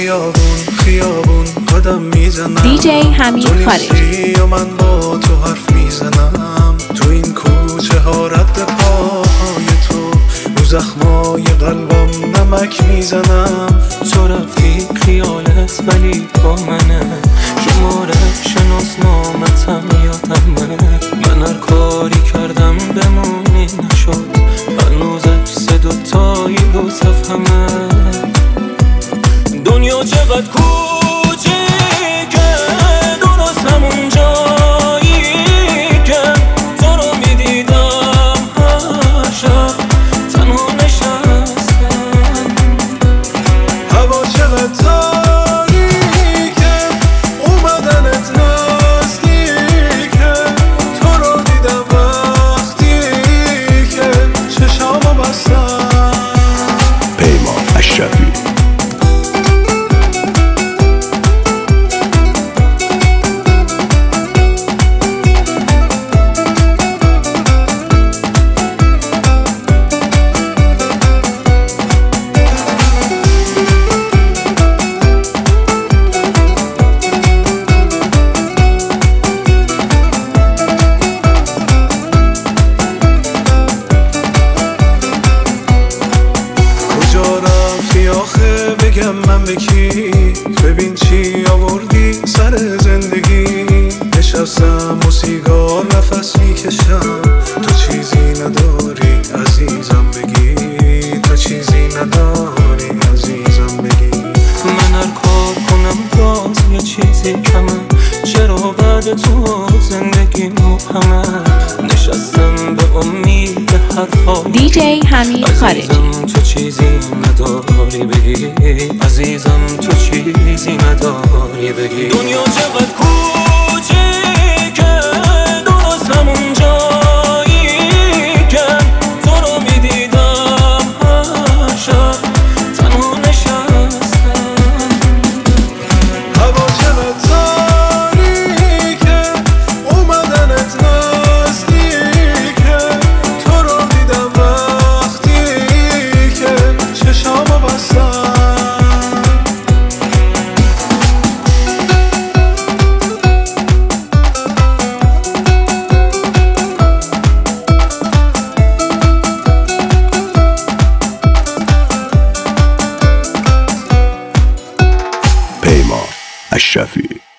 خیابون خیابون قدم میزنم، DJ حمید خارجی و من با تو حرف میزنم. تو این کوچه ها رد پاهای تو، رو زخمای قلبم نمک میزنم. تو رفتی خیالت ولی با منه، شماره شناسنامتم یادمه. من هر کاری کردم بمونی نشد، هنوز عکس دوتایی رو صفحمه. دنیا چقدر کوچیکه، درست همون جایی که تو رو میدیدم هر شب تنها نشستم. هوا چقدر تاریکه، اومدنت نزدیکه. تو رو دیدم وقتی که چشامو بستم. پیمان اشرفی. آخه بگم من به کی؟ ببین چی آوردی سر زندگی. نشستم و سیگار نفس میکشم، تو چیزی نداری عزیزم بگی. تو چیزی نداری عزیزم بگی. من هر کار کنم باز یه چیزی کمه، چرا بعد تو زندگی مبهمه. نشستم به امید حرفا DJ حمید خارجی. عزیزم تو چیزی نداری بگی، عزیزم تو چیزی نداری بگی. دنیا چقدر کوچیکه، درست همون جایی که تو رو میدیدم هر شب تنها نشستم. هوا چقدر تاریکه، اومدنت نزدیکه. تو رو دیدم وقتی که چشامو بستم. پیمان اشرفی.